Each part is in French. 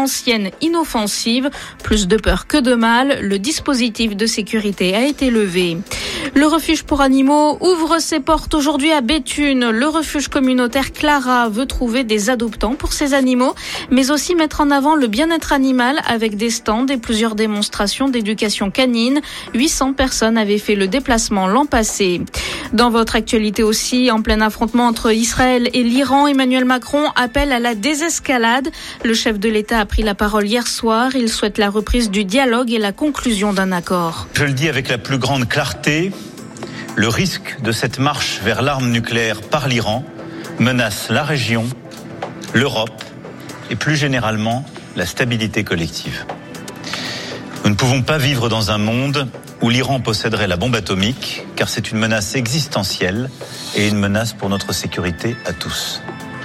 ancienne inoffensive. Plus de peur que de mal, le dispositif de sécurité a été levé. Le refuge pour animaux ouvre ses portes aujourd'hui à Béthune. Le refuge communautaire Clara veut trouver des adoptants pour ses animaux, mais aussi mettre en avant le bien-être animal avec des stands et plusieurs démonstrations d'éducation canine. 800 personnes avaient fait le déplacement l'an passé. Dans votre actualité aussi, en plein affrontement entre Israël et l'Iran, Emmanuel Macron appelle à la désescalade. Le chef de l'État a pris la parole hier soir. Il souhaite la reprise du dialogue et la conclusion d'un accord. Je le dis avec la plus grande clarté, le risque de cette marche vers l'arme nucléaire par l'Iran menace la région, l'Europe et plus généralement la stabilité collective. Nous ne pouvons pas vivre dans un monde où l'Iran posséderait la bombe atomique, car c'est une menace existentielle et une menace pour notre sécurité à tous.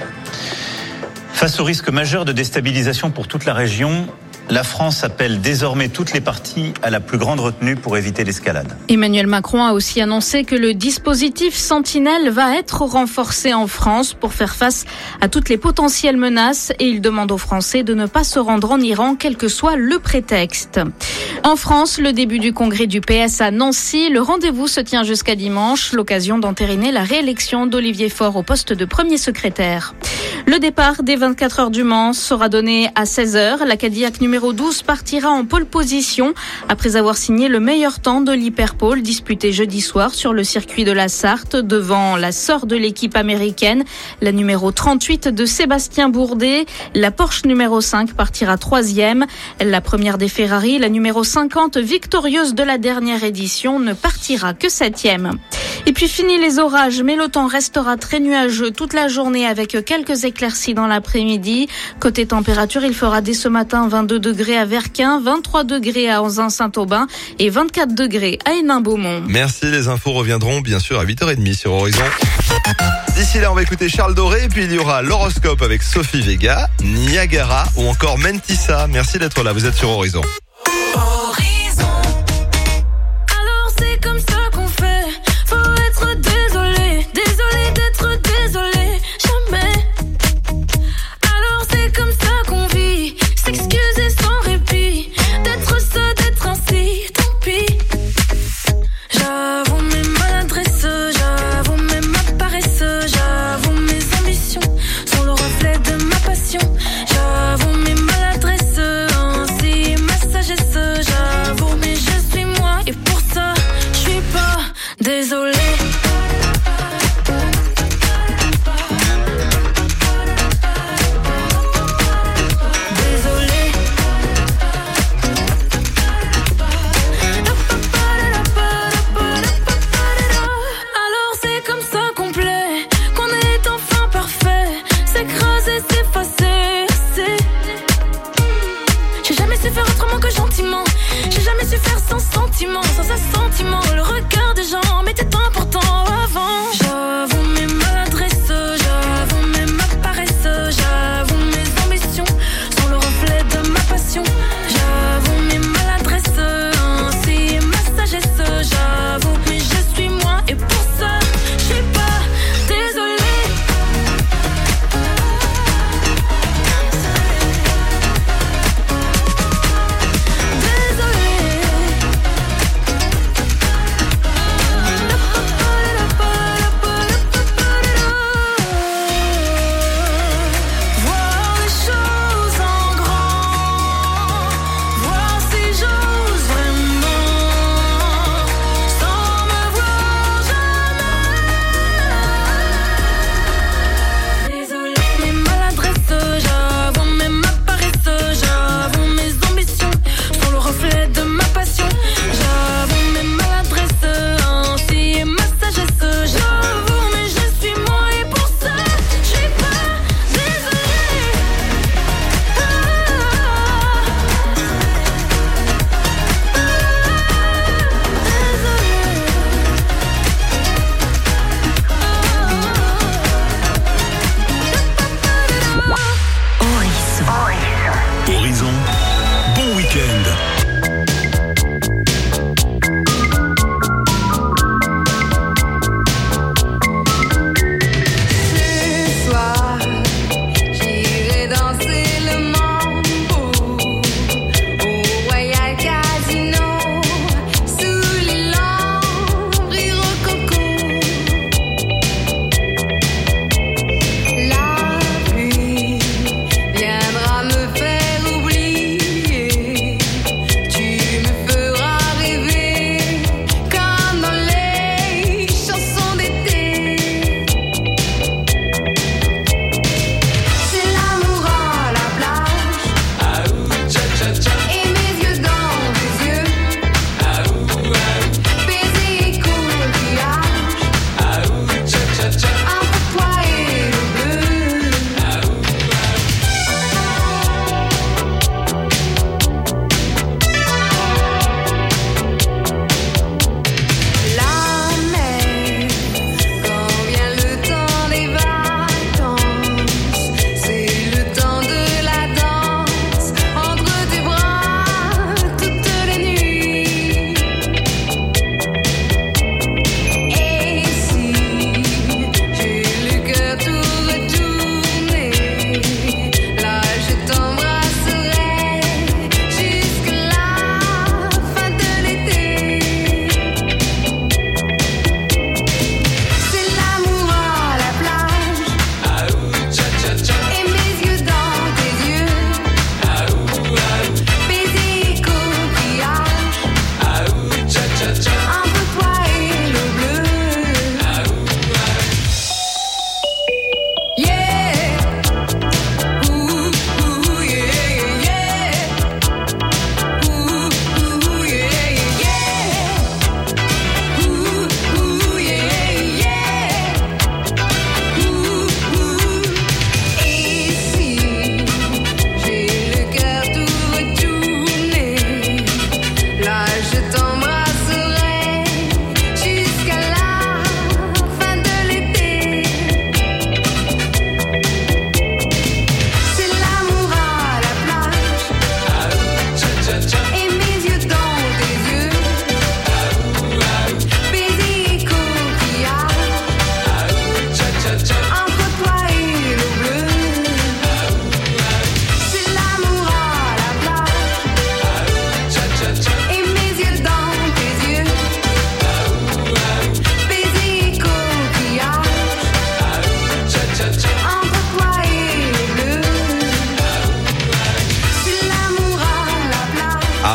Face au risque majeur de déstabilisation pour toute la région, la France appelle désormais toutes les parties à la plus grande retenue pour éviter l'escalade. Emmanuel Macron a aussi annoncé que le dispositif Sentinelle va être renforcé en France pour faire face à toutes les potentielles menaces et il demande aux Français de ne pas se rendre en Iran, quel que soit le prétexte. En France, le début du congrès du PS à Nancy. Le rendez-vous se tient jusqu'à dimanche, l'occasion d'entériner la réélection d'Olivier Faure au poste de premier secrétaire. Le départ des 24 heures du Mans sera donné à 16h. La Cadillac numéro 12 partira en pole position après avoir signé le meilleur temps de l'Hyperpole disputé jeudi soir sur le circuit de la Sarthe devant la sœur de l'équipe américaine, la numéro 38 de Sébastien Bourdet. La Porsche numéro 5 partira 3e. La première des Ferrari, la numéro 50, victorieuse de la dernière édition, ne partira que 7e. Et puis fini les orages, mais le temps restera très nuageux toute la journée avec quelques éclaircies dans l'après-midi. Côté température, il fera dès ce matin 22 degrés à Verquin, 23 degrés à Anzin-Saint-Aubin et 24 degrés à Hénin-Beaumont. Merci, les infos reviendront bien sûr à 8h30 sur Horizon. D'ici là, on va écouter Charles Doré et puis il y aura l'horoscope avec Sophie Vega, Niagara ou encore Mentissa. Merci d'être là, vous êtes sur Horizon. Alors c'est comme ça qu'on fait. Faut être désolé, désolé d'être désolé, jamais. Alors c'est comme ça qu'on vit, s'excuser sans répit, d'être ça, d'être ainsi, tant pis. J'avoue mes maladresses, j'avoue même ma paresse, j'avoue mes ambitions sont le reflet de ma passion. J'avoue mes maladresses, ainsi ma sagesse, j'avoue mais je suis moi et pour ça je suis pas désolée. Sans assentiment, le regard des gens m'était important avant. J'avoue mes maladresses, j'avoue même ma paresse, j'avoue mes ambitions sont le reflet de ma passion. J'avoue mes maladresses, ainsi ma sagesse, j'avoue mais je suis moi et pour ça je suis pas désolée.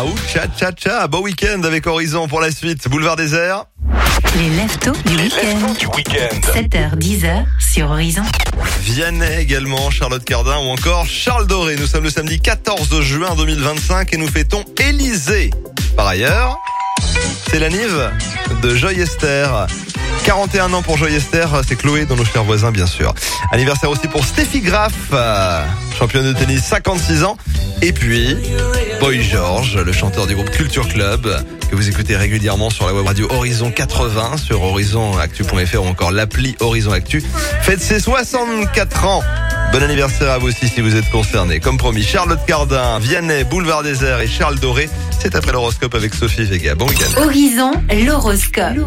Ah ou cha. Bon week-end avec Horizon pour la suite. Boulevard Désert. Les leftos du week-end. 7h, 10h sur Horizon. Vianney également, Charlotte Cardin ou encore Charles Doré. Nous sommes le samedi 14 juin 2025 et nous fêtons Élysée. Par ailleurs, c'est l'anniv de Joy Esther. 41 ans pour Joy Esther, c'est Chloé dans nos chers voisins bien sûr. Anniversaire aussi pour Steffi Graf, championne de tennis, 56 ans. Et puis, Boy George, le chanteur du groupe Culture Club, que vous écoutez régulièrement sur la web radio Horizon 80, sur horizonactu.fr ou encore l'appli Horizon Actu, fête ses 64 ans. Bon anniversaire à vous aussi si vous êtes concernés. Comme promis, Charlotte Cardin, Vianney, Boulevard Désert et Charles Doré. C'est après l'horoscope avec Sophie Vega. Bon week-end. Horizon, l'horoscope.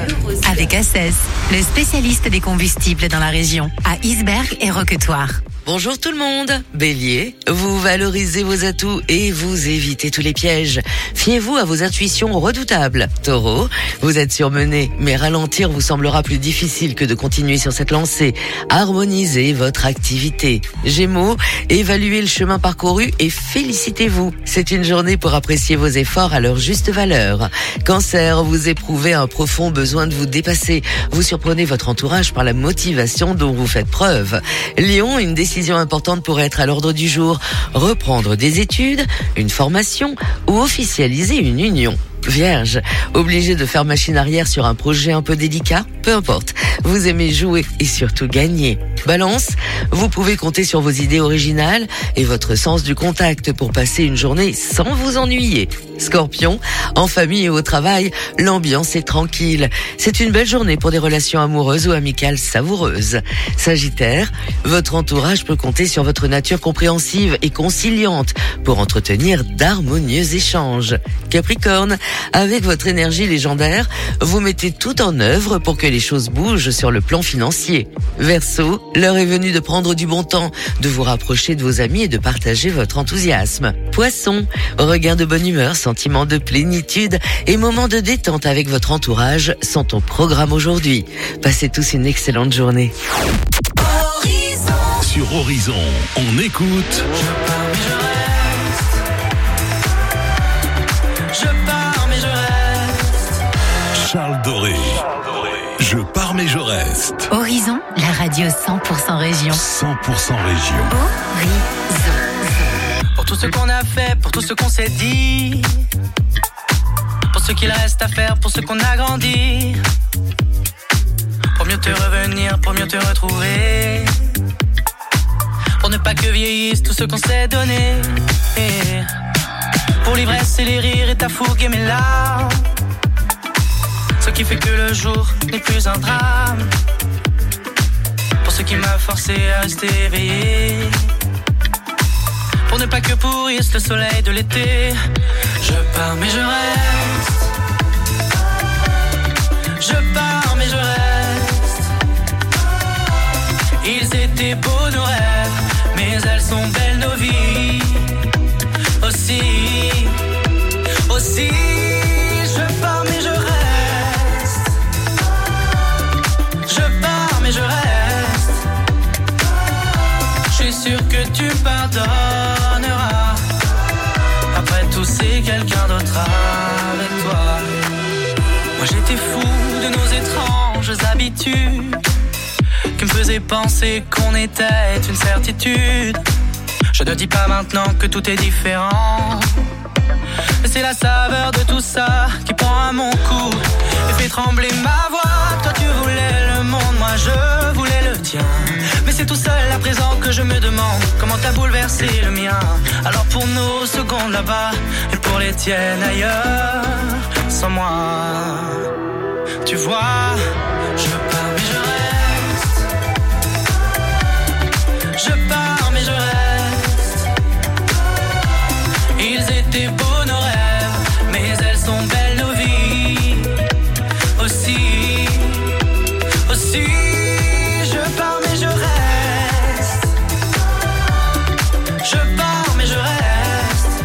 Avec Assès, le spécialiste des combustibles dans la région, à Isberg et Roquetoire. Bonjour tout le monde. Bélier, vous valorisez vos atouts et vous évitez tous les pièges. Fiez-vous à vos intuitions redoutables. Taureau, vous êtes surmené, mais ralentir vous semblera plus difficile que de continuer sur cette lancée. Harmonisez votre activité. Gémeaux, évaluez le chemin parcouru et félicitez-vous. C'est une journée pour apprécier vos efforts à leur juste valeur. Cancer, vous éprouvez un profond besoin de vous dépasser. Vous surprenez votre entourage par la motivation dont vous faites preuve. Lion, une décision importante pourrait être à l'ordre du jour. Reprendre des études, une formation ou officialiser une union. Vierge, obligé de faire machine arrière sur un projet un peu délicat? Peu importe, vous aimez jouer et surtout gagner. Balance, vous pouvez compter sur vos idées originales et votre sens du contact pour passer une journée sans vous ennuyer. Scorpion, en famille et au travail, l'ambiance est tranquille. C'est une belle journée pour des relations amoureuses ou amicales savoureuses. Sagittaire, votre entourage peut compter sur votre nature compréhensive et conciliante pour entretenir d'harmonieux échanges. Capricorne, avec votre énergie légendaire, vous mettez tout en œuvre pour que les choses bougent sur le plan financier. Verseau, l'heure est venue de prendre du bon temps, de vous rapprocher de vos amis et de partager votre enthousiasme. Poisson, regain de bonne humeur, sentiment de plénitude et moments de détente avec votre entourage sont au programme aujourd'hui. Passez tous une excellente journée. Sur Horizon, on écoute... Charles Doré. Je pars mais je reste. Horizon, la radio 100% région. 100% région. Horizon. Pour tout ce qu'on a fait, pour tout ce qu'on s'est dit, pour ce qu'il reste à faire, pour ce qu'on a grandi, pour mieux te revenir, pour mieux te retrouver, pour ne pas que vieillisse tout ce qu'on s'est donné, pour l'ivresse et les rires et ta fougue et mes larmes, ce qui fait que le jour n'est plus un drame, pour ce qui m'a forcé à rester éveillé, pour ne pas que pourrisse le soleil de l'été. Je pars mais je reste. Je pars mais je reste. Ils étaient beaux nos rêves, mais elles sont belles nos vies. Aussi, je pars mais je reste. Je pars mais je reste. Je suis sûr que tu pardonneras. Après tout, c'est quelqu'un d'autre avec toi. Moi j'étais fou de nos étranges habitudes qui me faisaient penser qu'on était une certitude. Je ne dis pas maintenant que tout est différent, mais c'est la saveur de tout ça qui prend à mon cou et fait trembler ma voix. Toi tu voulais le monde, moi je voulais le tien, mais c'est tout seul à présent que je me demande comment t'as bouleversé le mien. Alors pour nos secondes là-bas et pour les tiennes ailleurs, sans moi, tu vois, je pars mais je reste. Je pars mais je reste. Ils étaient beaux nos rêves, mais elles sont belles nos vies. Aussi, je pars mais je reste. Je pars mais je reste.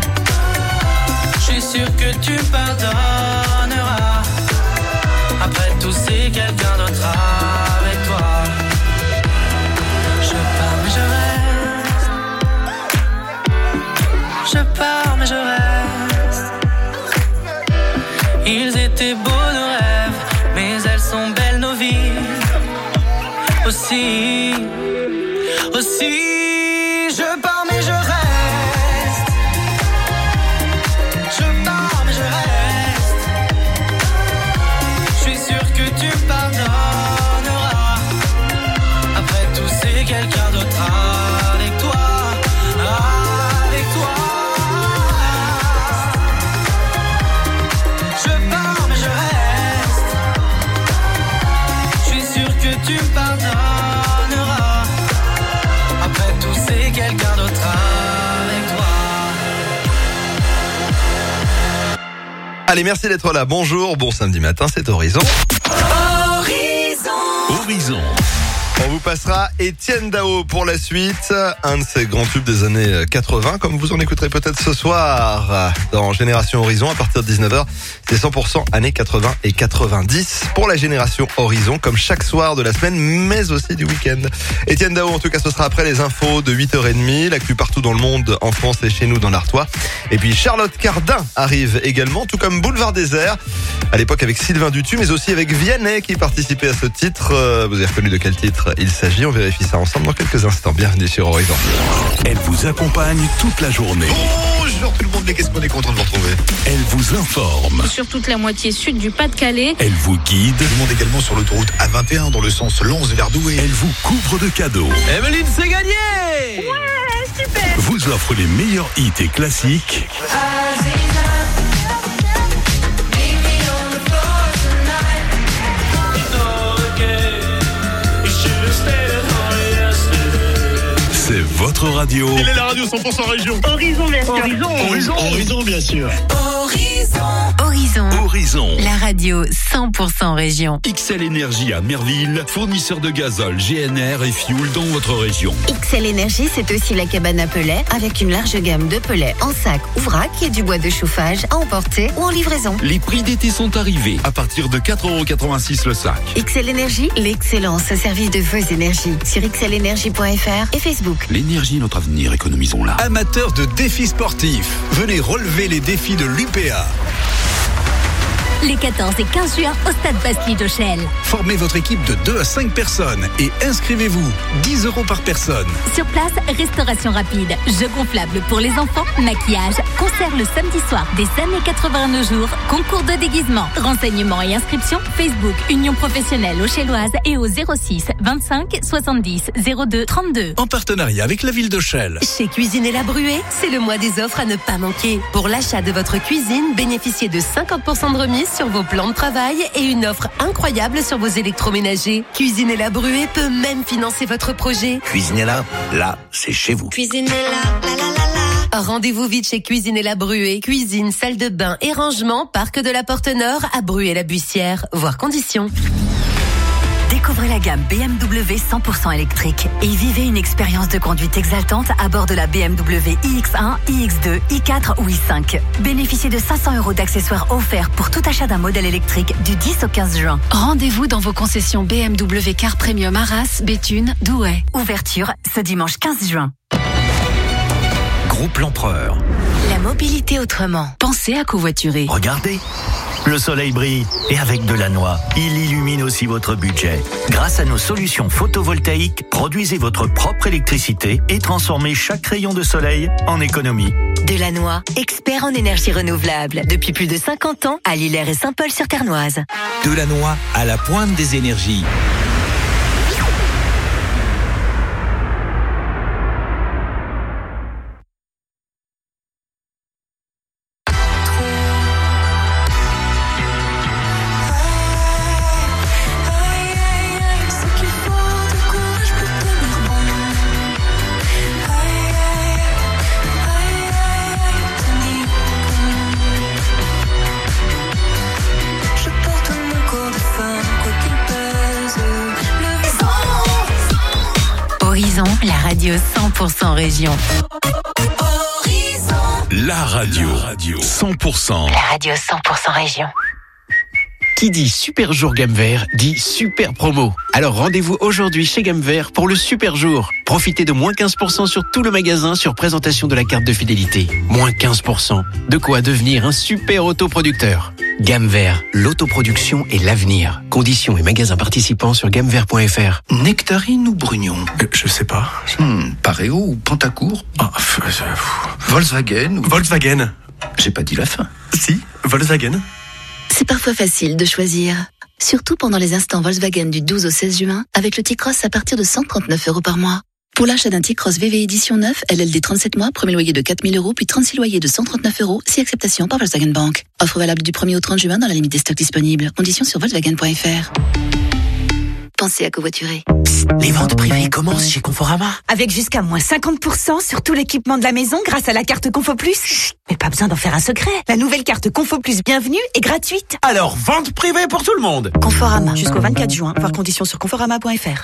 Je suis sûr que tu pardonneras. Après tout, c'est quelqu'un d'autre avec toi. Je pars mais je reste. Je pars mais je reste. Ils étaient beaux nos rêves, mais elles sont belles nos vies. Aussi, je pars mais je reste. Je pars mais je reste. Je suis sûr que tu pardonneras. Après tout c'est quelqu'un d'autre avec toi. Avec toi. Je pars mais je reste. Je suis sûr que tu me pardonneras. Après tout c'est quelqu'un d'autre avec toi. Allez, merci d'être là. Bonjour, bon samedi matin, c'est Horizon. Horizon. On vous passera Étienne Dao pour la suite, un de ces grands tubes des années 80, comme vous en écouterez peut-être ce soir dans Génération Horizon à partir de 19h. C'est 100% années 80 et 90 pour la Génération Horizon, comme chaque soir de la semaine, mais aussi du week-end. Étienne Dao, en tout cas, ce sera après les infos de 8h30, l'actu partout dans le monde, en France et chez nous dans l'Artois. Et puis Charlotte Cardin arrive également, tout comme Boulevard Désert, à l'époque avec Sylvain Dutu, mais aussi avec Vianney qui participait à ce titre. Vous avez reconnu de quel titre il s'agit, on vérifie ça ensemble dans quelques instants. Bienvenue sur Horizon. Elle vous accompagne toute la journée. Bonjour tout le monde, mais qu'est-ce qu'on est content de vous retrouver. Elle vous informe. Sur toute la moitié sud du Pas-de-Calais. Elle vous guide. Tout le monde également sur l'autoroute A21 dans le sens Lens vers Douai. Elle vous couvre de cadeaux. Emeline, c'est gagné! Ouais, super! Vous offre les meilleurs hits et classiques. C'est votre radio. Quelle est la radio 100% région? Horizon, bien sûr. Horizon, bien sûr. Horizon. La radio 100% région. XL Énergie à Merville, fournisseur de gazole, GNR et fuel dans votre région. XL Énergie, c'est aussi la cabane à pellets avec une large gamme de pellets en sac ou vrac et du bois de chauffage à emporter ou en livraison. Les prix d'été sont arrivés à partir de 4,86€ le sac. XL Énergie, l'excellence au service de vos énergies. Sur xlenergie.fr et Facebook. L'énergie est notre avenir, économisons-la. Amateurs de défis sportifs, venez relever les défis de l'UPA. Les 14 et 15 juin au stade Bastille d'Auchel. Formez votre équipe de 2 à 5 personnes et inscrivez-vous. 10 € par personne. Sur place, restauration rapide, jeux gonflables pour les enfants, maquillage, concert le samedi soir des années 89 jours, concours de déguisement. Renseignements et inscriptions, Facebook, Union professionnelle auchelloise et au 06 25 70 02 32. En partenariat avec la ville d'Auchel. Chez Cuisine et la Bruée, c'est le mois des offres à ne pas manquer. Pour l'achat de votre cuisine, bénéficiez de 50% de remise sur vos plans de travail et une offre incroyable sur vos électroménagers. Cuisine et la Bruée peut même financer votre projet. Cuisinez là, c'est chez vous. Cuisine là. Rendez-vous vite chez Cuisine et la Bruée. Cuisine, salle de bain et rangement, parc de la Porte-Nord à Bruée-la-Bussière. Voir conditions. Découvrez la gamme BMW 100% électrique et vivez une expérience de conduite exaltante à bord de la BMW iX1, iX2, i4 ou i5. Bénéficiez de 500 € d'accessoires offerts pour tout achat d'un modèle électrique du 10 au 15 juin. Rendez-vous dans vos concessions BMW Car Premium Arras, Béthune, Douai. Ouverture ce dimanche 15 juin. Groupe L'Empereur. La mobilité autrement. Pensez à covoiturer. Regardez, le soleil brille et avec de la noix, il illumine aussi votre budget. Grâce à nos solutions photovoltaïques, produisez votre propre électricité et transformez chaque rayon de soleil en économie. Delanoy, expert en énergie renouvelable. Depuis plus de 50 ans, à Lillers et Saint-Paul-sur-Ternoise. Delanoy, à la pointe des énergies. Horizon, la radio 100% région. La radio 100%. La radio 100% région. Qui dit super jour gamme vert dit super promo. Alors rendez-vous aujourd'hui chez Gamme Vert pour le super jour. Profitez de moins 15% sur tout le magasin sur présentation de la carte de fidélité. Moins 15%. De quoi devenir un super autoproducteur. Gamme Vert, l'autoproduction et l'avenir. Conditions et magasins participants sur gammevert.fr. Nectarine ou Brugnon? Je sais pas. Pareo ou Pantacourt? Volkswagen ou... Volkswagen. J'ai pas dit la fin. Si, Volkswagen. C'est parfois facile de choisir. Surtout pendant les instants Volkswagen du 12 au 16 juin, avec le T-Cross à partir de 139 € par mois. Pour l'achat d'un T-Cross VV édition 9, LLD 37 mois, premier loyer de 4 000 €, puis 36 loyers de 139 €, si acceptation par Volkswagen Bank. Offre valable du 1er au 30 juin dans la limite des stocks disponibles. Conditions sur Volkswagen.fr. Pensez à covoiturer. Psst, les ventes privées commencent chez Conforama. Avec jusqu'à moins 50% sur tout l'équipement de la maison grâce à la carte Confo Plus. Chut, mais pas besoin d'en faire un secret. La nouvelle carte Confo Plus Bienvenue est gratuite. Alors, vente privée pour tout le monde. Conforama, jusqu'au 24 juin. Voir conditions sur conforama.fr.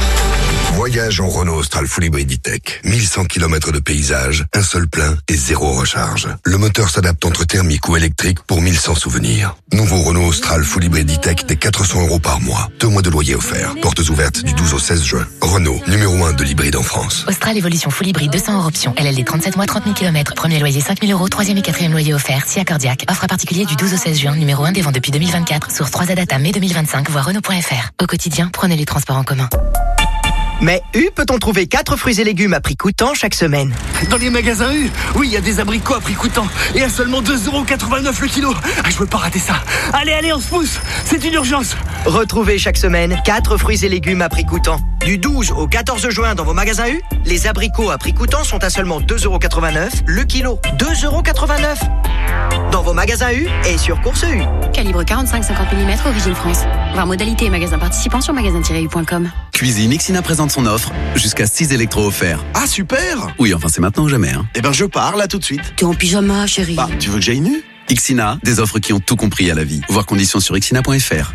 Voyage en Renault Austral Full Hybrid E-Tech. 1100 km de paysage, un seul plein et zéro recharge. Le moteur s'adapte entre thermique ou électrique pour 1100 souvenirs. Nouveau Renault Austral Full Hybrid E-Tech dès 400 € par mois. 2 mois de loyer offert. Portes ouvertes du 12 au 16 juin. Renault, numéro 1 de l'hybride en France. Austral Évolution Full Hybrid 200 € option. LLD 37 mois, 30 000 km. Premier loyer 5 000 €. Troisième et quatrième loyer offert. Si accordiaque. Offre à particulier du 12 au 16 juin. Numéro 1 des ventes depuis 2024. Source 3 Data mai 2025. Voir Renault.fr. Au quotidien, prenez les transports en commun. Mais U peut-on trouver 4 fruits et légumes à prix coûtant chaque semaine? Dans les magasins U, oui, il y a des abricots à prix coûtant et à seulement 2,89 € le kilo. Je veux pas rater ça. Allez, on se pousse, c'est une urgence. Retrouvez chaque semaine 4 fruits et légumes à prix coûtant. Du 12 au 14 juin dans vos magasins U, les abricots à prix coûtant sont à seulement 2,89 € le kilo. 2,89 € dans vos magasins U et sur Course U. Calibre 45-50 mm, origine France. Voir modalité et magasins participants sur magasin-u.com. Cuisine, Ixina présente son offre, jusqu'à 6 électros offerts. Ah, super! Oui, enfin c'est maintenant ou jamais. Hein. Eh ben je pars là tout de suite. T'es en pyjama, chérie. Bah, tu veux que j'aille nu? Ixina, des offres qui ont tout compris à la vie. Voir conditions sur ixina.fr.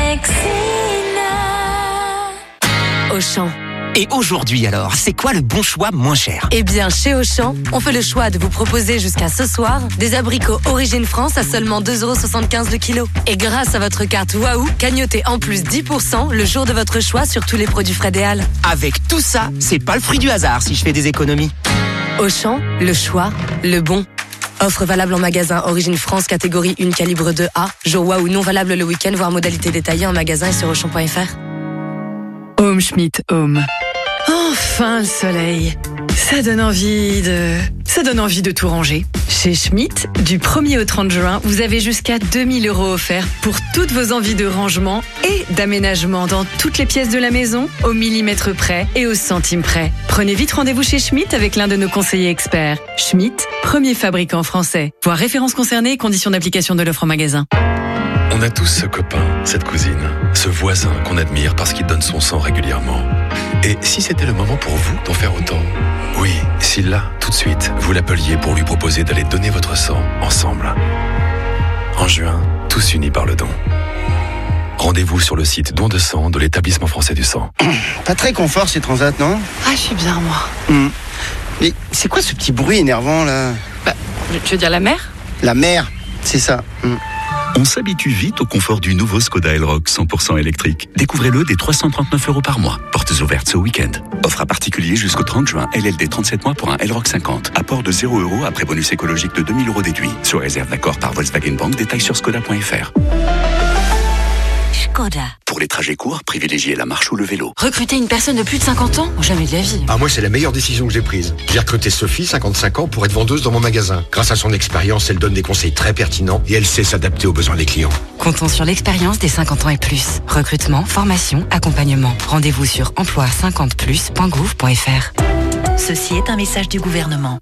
Auchan. Et aujourd'hui alors, c'est quoi le bon choix moins cher? Eh bien, chez Auchan, on fait le choix de vous proposer jusqu'à ce soir des abricots Origine France à seulement 2,75 € le kilo. Et grâce à votre carte Waouh, cagnotez en plus 10% le jour de votre choix sur tous les produits Frédéal. Avec tout ça, c'est pas le fruit du hasard si je fais des économies. Auchan, le choix, le bon. Offre valable en magasin Origine France catégorie 1 calibre 2A. Jour Waouh non valable le week-end, voire modalité détaillée en magasin et sur Auchan.fr. Home Schmidt Home. Enfin le soleil. Ça donne envie de tout ranger. Chez Schmidt, du 1er au 30 juin, vous avez jusqu'à 2 000 € offerts pour toutes vos envies de rangement et d'aménagement dans toutes les pièces de la maison, au millimètre près et au centime près. Prenez vite rendez-vous chez Schmidt avec l'un de nos conseillers experts. Schmidt, premier fabricant français. Voir références concernées et conditions d'application de l'offre en magasin. On a tous ce copain, cette cousine, ce voisin qu'on admire parce qu'il donne son sang régulièrement. Et si c'était le moment pour vous d'en faire autant? Oui, si là, tout de suite, vous l'appeliez pour lui proposer d'aller donner votre sang ensemble. En juin, tous unis par le don. Rendez-vous sur le site Don de sang de l'Établissement français du sang. Pas très confort ces transats, non? Ah, je suis bien, moi. Mais c'est quoi ce petit bruit énervant, là? Tu veux dire la mer? La mer, c'est ça. On s'habitue vite au confort du nouveau Skoda Elroq 100% électrique. Découvrez-le dès 339 € par mois. Portes ouvertes ce week-end. Offre à particulier jusqu'au 30 juin. LLD 37 mois pour un Elroq 50. Apport de 0 € après bonus écologique de 2 000 € déduit. Sur réserve d'accord par Volkswagen Bank. Détails sur skoda.fr. Skoda. Pour les trajets courts, privilégiez la marche ou le vélo. Recruter une personne de plus de 50 ans? Jamais de la vie. Ah, moi, c'est la meilleure décision que j'ai prise. J'ai recruté Sophie, 55 ans, pour être vendeuse dans mon magasin. Grâce à son expérience, elle donne des conseils très pertinents et elle sait s'adapter aux besoins des clients. Comptons sur l'expérience des 50 ans et plus. Recrutement, formation, accompagnement. Rendez-vous sur emploi50plus.gouv.fr. Ceci est un message du gouvernement.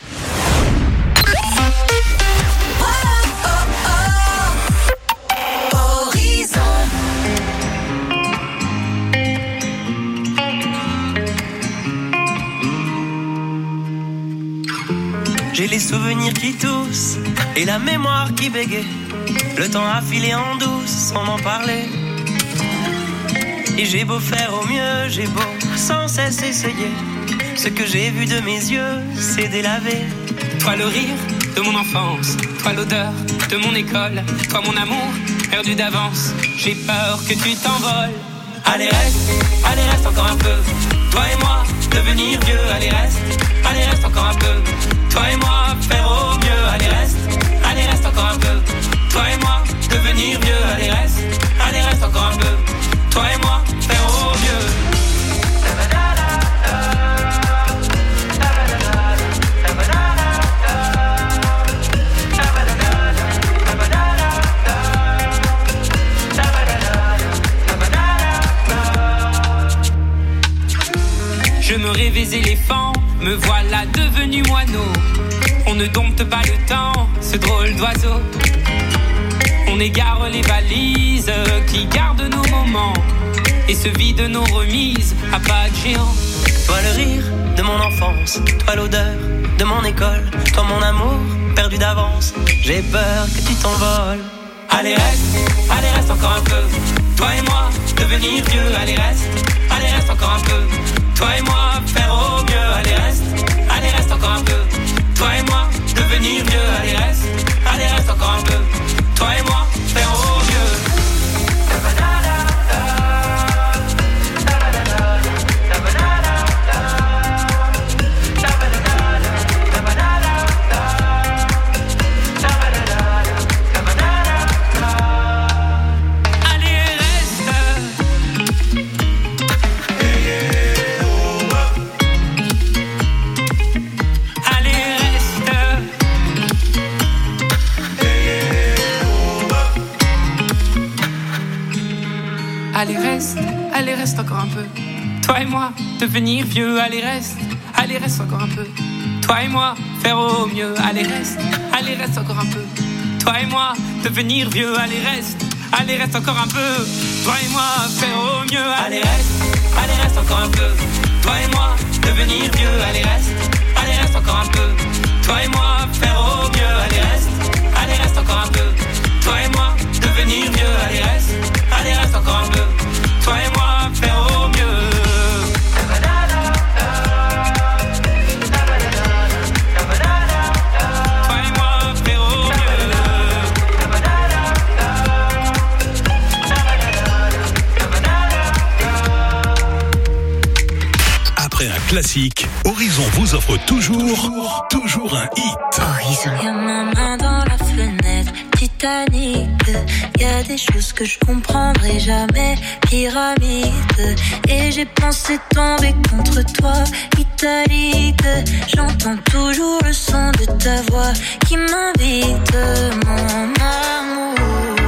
J'ai les souvenirs qui toussent et la mémoire qui bégaye. Le temps a filé en douce sans m'en parler. Et j'ai beau faire au mieux, j'ai beau sans cesse essayer. Ce que j'ai vu de mes yeux, c'est délavé. Toi le rire de mon enfance, toi l'odeur de mon école, toi mon amour perdu d'avance. J'ai peur que tu t'envoles. Allez reste encore un peu. Toi et moi, devenir vieux. Allez reste encore un peu. Toi et moi, faire au mieux. Allez reste encore un peu. Toi et moi, devenir vieux. Allez reste encore un peu. Toi et moi, faire au mieux. Je me rêvais éléphant, me voilà devenu moineau. On ne dompte pas le temps, ce drôle d'oiseau. On égare les valises qui gardent nos moments et se vident nos remises à pas de géant. Toi le rire de mon enfance, toi l'odeur de mon école, toi mon amour perdu d'avance. J'ai peur que tu t'envoles. Allez reste encore un peu. Toi et moi, devenir vieux. Allez reste encore un peu. Toi et moi, faire au mieux. Allez reste encore un peu. Toi et moi, devenir vieux. Allez reste encore un peu. Toi et moi, faire au mieux. Allez reste encore un peu. Toi et moi, devenir vieux. Allez reste encore un peu. Toi et moi, faire au mieux. Allez reste encore un peu. Toi et moi, devenir vieux. Allez reste encore un peu. Toi et moi, faire au mieux. Allez reste encore un peu. Toi et moi, devenir vieux. Allez reste encore un peu. Toi et moi, faire au mieux. Allez reste encore un peu. Toi et moi, devenir vieux. Allez reste encore un peu. Toi et moi, faire au mieux. Toi et moi, faire au mieux. Après un classique, Horizon vous offre toujours un hit. Horizon. Y'a ma main dans la fenêtre, Titanic. Y'a des choses que je comprendrai jamais, pyramide. Et j'ai pensé tomber contre toi, italique. J'entends toujours le son de ta voix qui m'invite, mon amour.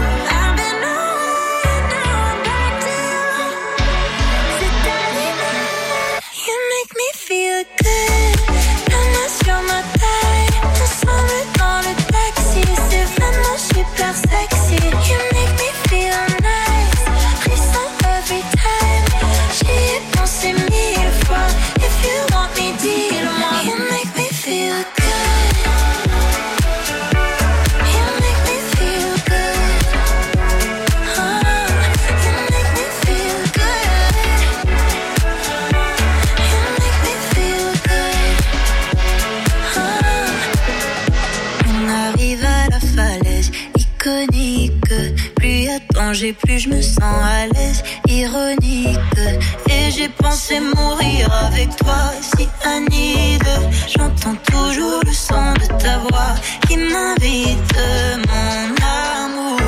Feel good, la main sur ma taille, ensemble dans le taxi, c'est vraiment super sexy. You make me feel nice, frisson every time. J'y ai pensé 1000 fois, if you want me, dis-le-moi. You make me feel good, you make me feel good, you make me feel good. On arrive à la falaise iconique. Plus y a danger, plus je me sens à l'aise. Ironique. Et j'ai pensé mourir avec toi, si Anide. J'entends toujours le son de ta voix qui m'invite, mon amour.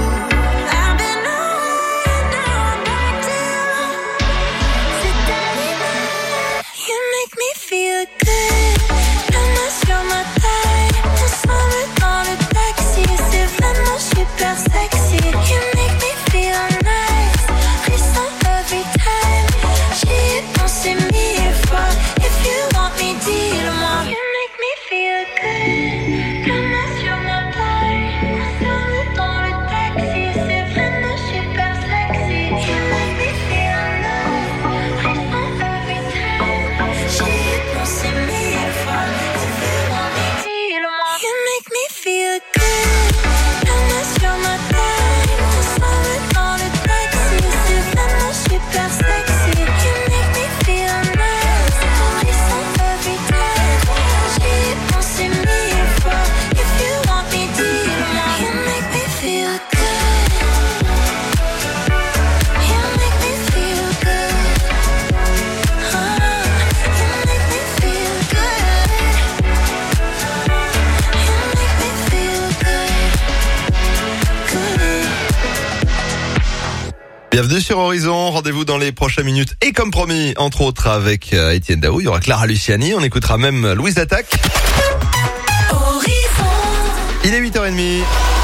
You make me feel good, la main sur ma taille, ensemble dans le taxi, c'est vraiment super sexy. You make me feel nice, frisson every time. J'y ai pensé 1000 fois, if you want me, dis-le-moi. You make me feel good, la main sur ma taille. Bienvenue sur Horizon, rendez-vous dans les prochaines minutes et comme promis, entre autres avec Étienne Daou, il y aura Clara Luciani, on écoutera même Louise Attaque. Il est 8h30.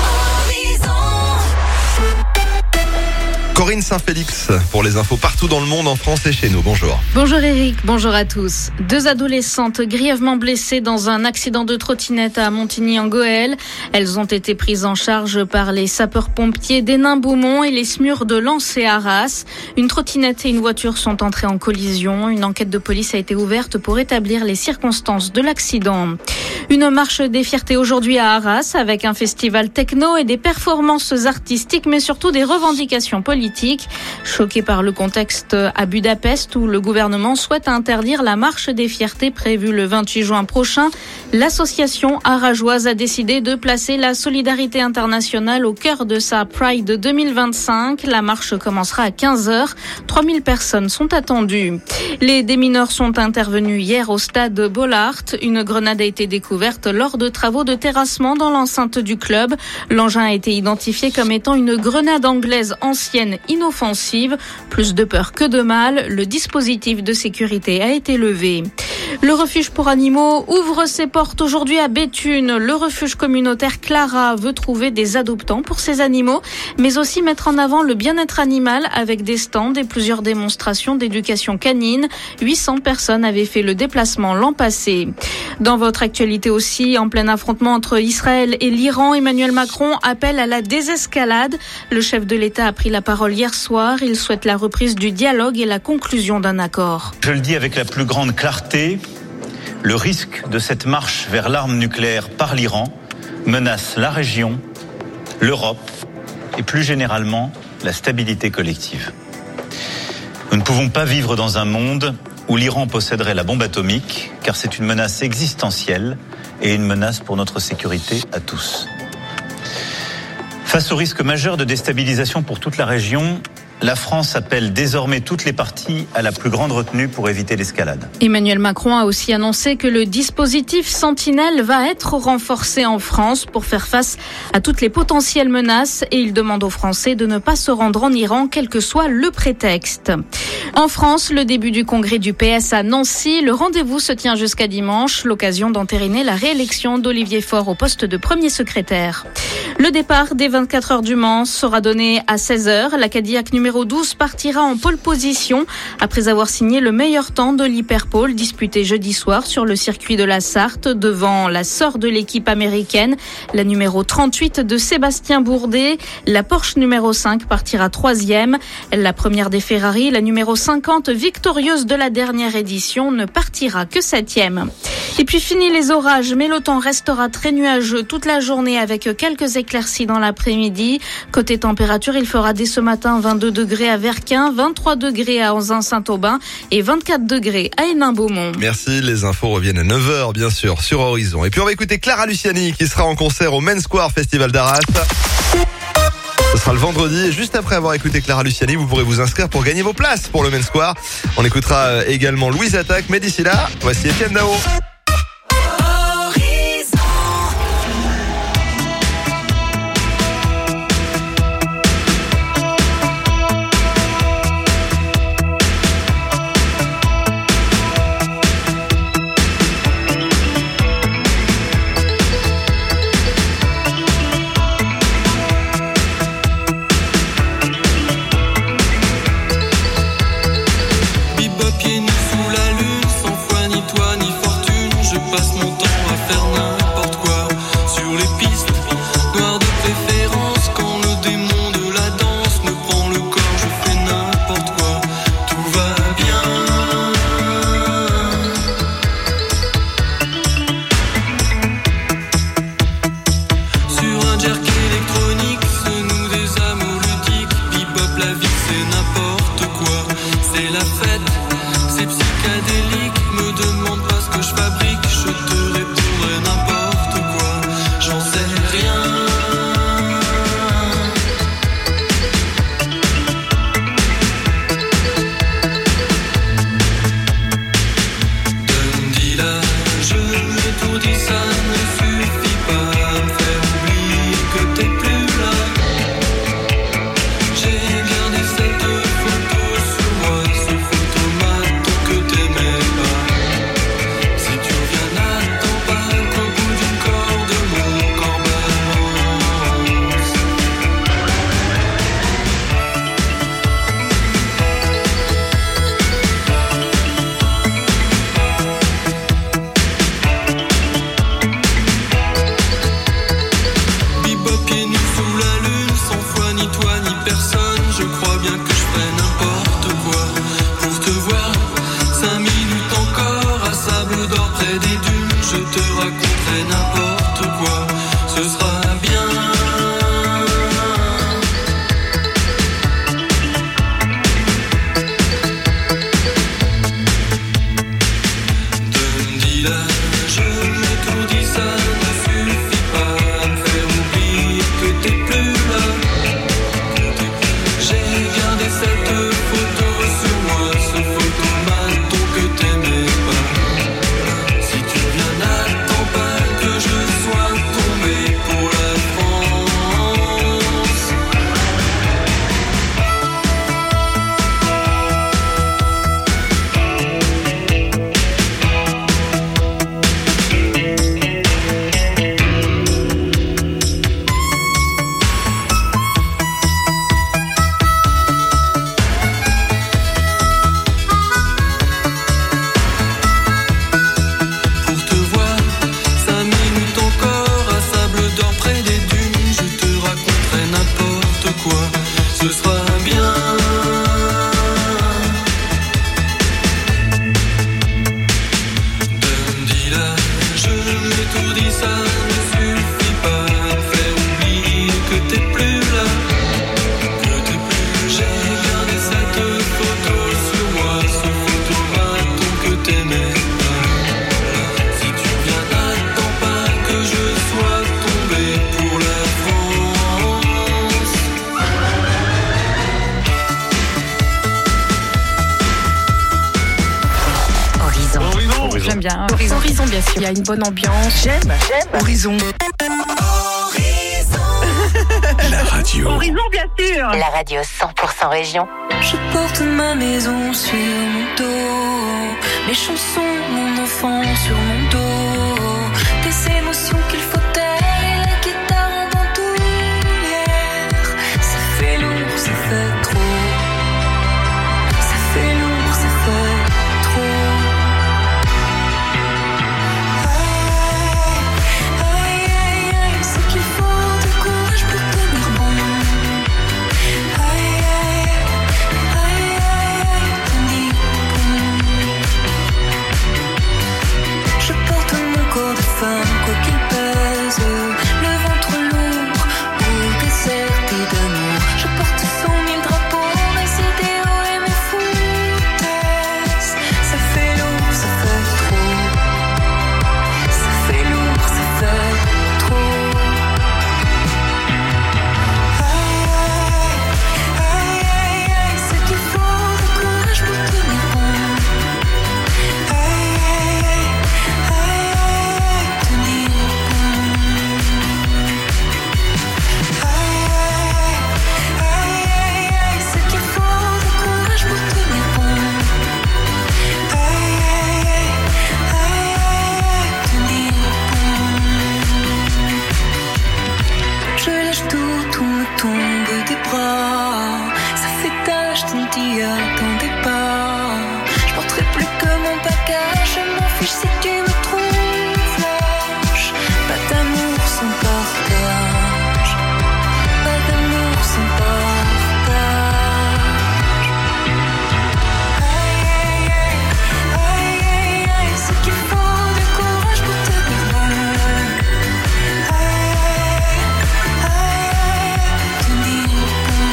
Corinne Saint-Félix pour les infos partout dans le monde, en France et chez nous. Bonjour. Bonjour Eric, bonjour à tous. 2 adolescentes grièvement blessées dans un accident de trottinette à Montigny-en-Goël. Elles ont été prises en charge par les sapeurs-pompiers d'Hénin-Beaumont et les SMUR de Lens et Arras. Une trottinette et une voiture sont entrées en collision. Une enquête de police a été ouverte pour établir les circonstances de l'accident. Une marche des fiertés aujourd'hui à Arras avec un festival techno et des performances artistiques mais surtout des revendications politiques. Choqué par le contexte à Budapest où le gouvernement souhaite interdire la marche des fiertés prévue le 28 juin prochain, l'association arageoise a décidé de placer la solidarité internationale au cœur de sa Pride 2025. La marche commencera à 15h. 3000 personnes sont attendues. Les démineurs sont intervenus hier au stade Bollaert. Une grenade a été découverte lors de travaux de terrassement dans l'enceinte du club. L'engin a été identifié comme étant une grenade anglaise ancienne inoffensive. Plus de peur que de mal, le dispositif de sécurité a été levé. Le refuge pour animaux ouvre ses portes aujourd'hui à Béthune. Le refuge communautaire Clara veut trouver des adoptants pour ses animaux, mais aussi mettre en avant le bien-être animal avec des stands et plusieurs démonstrations d'éducation canine. 800 personnes avaient fait le déplacement l'an passé. Dans votre actualité aussi, en plein affrontement entre Israël et l'Iran, Emmanuel Macron appelle à la désescalade. Le chef de l'État a pris la parole hier soir. Il souhaite la reprise du dialogue et la conclusion d'un accord. Je le dis avec la plus grande clarté, le risque de cette marche vers l'arme nucléaire par l'Iran menace la région, l'Europe et plus généralement la stabilité collective. Nous ne pouvons pas vivre dans un monde où l'Iran posséderait la bombe atomique, car c'est une menace existentielle et une menace pour notre sécurité à tous. Face au risque majeur de déstabilisation pour toute la région, la France appelle désormais toutes les parties à la plus grande retenue pour éviter l'escalade. Emmanuel Macron a aussi annoncé que le dispositif Sentinelle va être renforcé en France pour faire face à toutes les potentielles menaces et il demande aux Français de ne pas se rendre en Iran, quel que soit le prétexte. En France, le début du congrès du PS à Nancy. Le rendez-vous se tient jusqu'à dimanche, l'occasion d'entériner la réélection d'Olivier Faure au poste de premier secrétaire. Le départ des 24 heures du Mans sera donné à 16h. La Cadillac numéro 12 partira en pole position après avoir signé le meilleur temps de l'Hyperpole disputé jeudi soir sur le circuit de la Sarthe devant la sœur de l'équipe américaine, la numéro 38 de Sébastien Bourdet. La Porsche numéro 5 partira 3e. La première des Ferrari, la numéro 50 victorieuse de la dernière édition, ne partira que 7e. Et puis fini les orages, mais le temps restera très nuageux toute la journée avec quelques éclaircies dans l'après-midi. Côté température, il fera dès ce matin 22 degrés à Verquin, 23 degrés à Anzin-Saint-Aubin et 24 degrés à Hénin-Beaumont. Merci, les infos reviennent à 9h bien sûr sur Horizon. Et puis on va écouter Clara Luciani qui sera en concert au Main Square Festival d'Arras. Ce sera le vendredi et juste après avoir écouté Clara Luciani, vous pourrez vous inscrire pour gagner vos places pour le Main Square. On écoutera également Louise Attaque, mais d'ici là, voici Étienne Daou. Pieds nus sous la lune, sans foi ni toi ni fortune, je passe mon temps à faire n'importe quoi sur les pistes noires de préférence. Quand le démon de la danse me prend le corps, je fais n'importe quoi, tout va bien. Sur un jerk électronique se nouent des amours ludiques. Bebop, la vie c'est n'importe quoi, c'est la fête. C'est psychédélique, me demande pas ce que je fabrique, je te répondrai n'importe quoi, j'en sais rien. ce sera bien. Ce sera bien. Dundee-là, je m'étourdis, ça ne suffit pas à faire oublier que t'es plus là. J'ai gardé cette photo sur moi, ce photomaton que t'aimais pas. Si tu viens, n'attends pas que je sois tombé pour la France. J'aime bien. Horizon, bien sûr. Il y a une bonne ambiance. J'aime. Horizon. La radio. Horizon, bien sûr. La radio 100% région. Je porte ma maison sur mon dos, mes chansons, mon enfant sur mon dos, des émotions qu'il faut taire et la guitare en bandoulière. Ça fait lourd, ça fait trop. Ça fait lourd, ça fait trop. Aïe, aïe, aïe, c'est qu'il faut du courage pour tenir bon. Aïe, aïe, aïe, aïe, tenir bon. Je porte mon corps de femme, quoi qu'il pèse, le ventre lourd, au déserté d'amour. Je porte 100 000 drapeaux, mes idéaux et mes foutaises. Ça fait lourd, ça fait trop. Ça fait lourd, ça fait trop. Aïe, aïe, aïe, c'est qu'il faut du courage pour tenir bon. Aïe, aïe, aïe, tenir bon. Aïe, aïe, c'est qu'il faut du courage pour tenir bon. Aïe, tenir bon. Je lâche tout me tombe des bras. Ça fait tâche, ton t'y attendais pas. Je porterai plus que mon bagage. Je m'en fiche si tu me trouves lâche. Pas d'amour sans partage. Pas d'amour sans partage. Aïe, aïe, aïe, aïe, c'est qu'il faut du courage pour tenir bon. Aïe, tenir bon.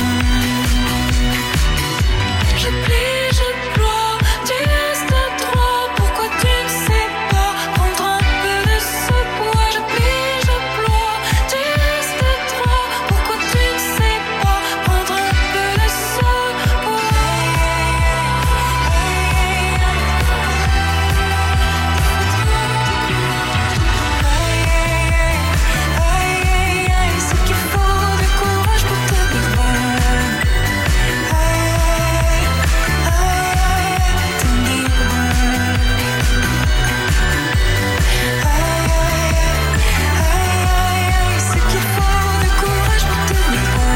Je plie, je ploie, tu restes à trois. Pourquoi tu ne sais pas prendre un peu de ce poids? Je plie, je ploie, tu restes à trois. Pourquoi tu ne sais pas prendre un peu de ce poids? Aïe, c'est qu'il faut du courage pour tenir bon. Tenir bon. C'est qu'il faut du courage pour tenir bon.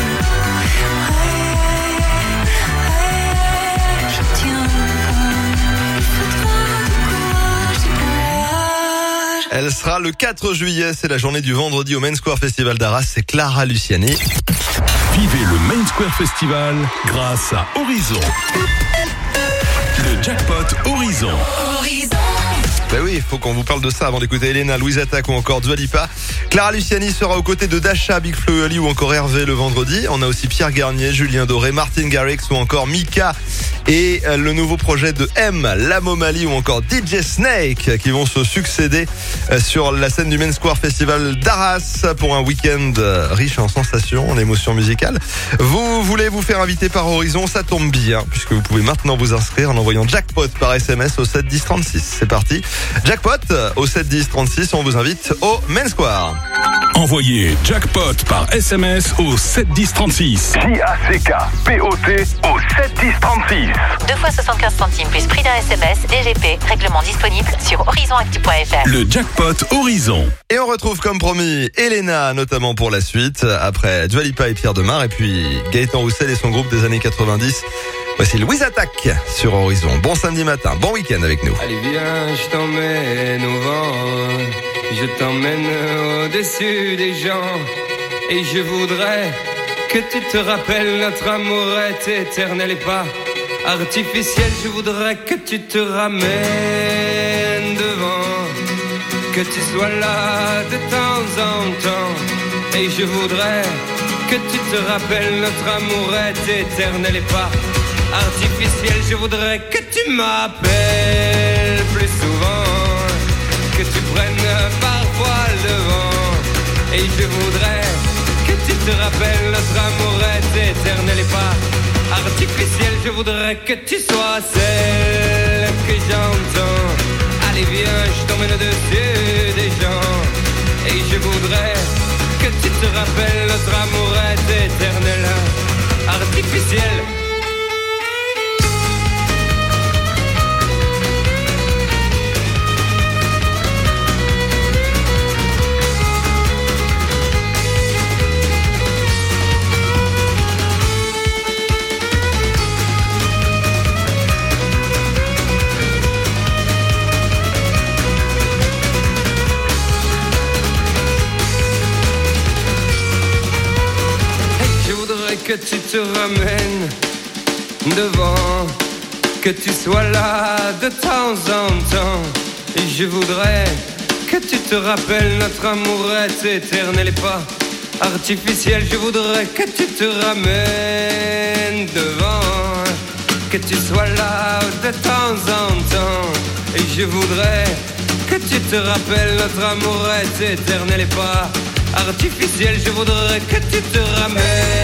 Je tiens bon. Il faudra du courage, du courage. Elle sera le 4 juillet, c'est la journée du vendredi au Main Square Festival d'Arras, c'est Clara Luciani. Vivez le Main Square Festival grâce à Horizon. Le jackpot Horizon. Horizon. Bah oui, il faut qu'on vous parle de ça avant d'écouter Elena, Louise Attaque ou encore Dua Lipa. Clara Luciani sera aux côtés de Dasha, Big Flo et Oli ou encore Hervé le vendredi. On a aussi Pierre Garnier, Julien Doré, Martin Garrix ou encore Mika. Et le nouveau projet de M, Lamo Mali ou encore DJ Snake qui vont se succéder sur la scène du Main Square Festival d'Arras pour un week-end riche en sensations, en émotions musicales. Vous voulez vous faire inviter par Horizon, ça tombe bien puisque vous pouvez maintenant vous inscrire en envoyant Jackpot par SMS au 7 10 36. C'est parti. Jackpot au 7 10 36, on vous invite au Main Square. Envoyez Jackpot par SMS au 7 10 36. JACKPOT au 7 10 36. 2 fois 75 centimes plus prix d'un SMS DGP. Règlement disponible sur horizonactu.fr. Le Jackpot Horizon. Et on retrouve comme promis Elena notamment pour la suite après Dua Lipa et Pierre Demar et puis Gaëtan Roussel et son groupe des années 90. Voici Louise Attaque sur Horizon. Bon samedi matin, bon week-end avec nous. Allez viens, je t'emmène au vent, je t'emmène au-dessus des gens. Et je voudrais que tu te rappelles, notre amour est éternel et pas artificiel. Je voudrais que tu te ramènes devant, que tu sois là de temps en temps. Et je voudrais que tu te rappelles, notre amour est éternel et pas artificiel. Je voudrais que tu m'appelles plus souvent, que tu prennes parfois le vent. Et je voudrais que tu te rappelles, notre amour est éternel et pas artificiel. Je voudrais que tu sois celle que j'entends. Allez viens, je t'emmène au-dessus des gens. Et je voudrais que tu te rappelles, notre amour est éternel, artificiel. Que tu te ramènes devant, que tu sois là de temps en temps. Et je voudrais que tu te rappelles, notre amour est éternel et pas artificiel. Je voudrais que tu te ramènes devant, que tu sois là de temps en temps. Et je voudrais que tu te rappelles, notre amour est éternel et pas artificiel. Je voudrais que tu te ramènes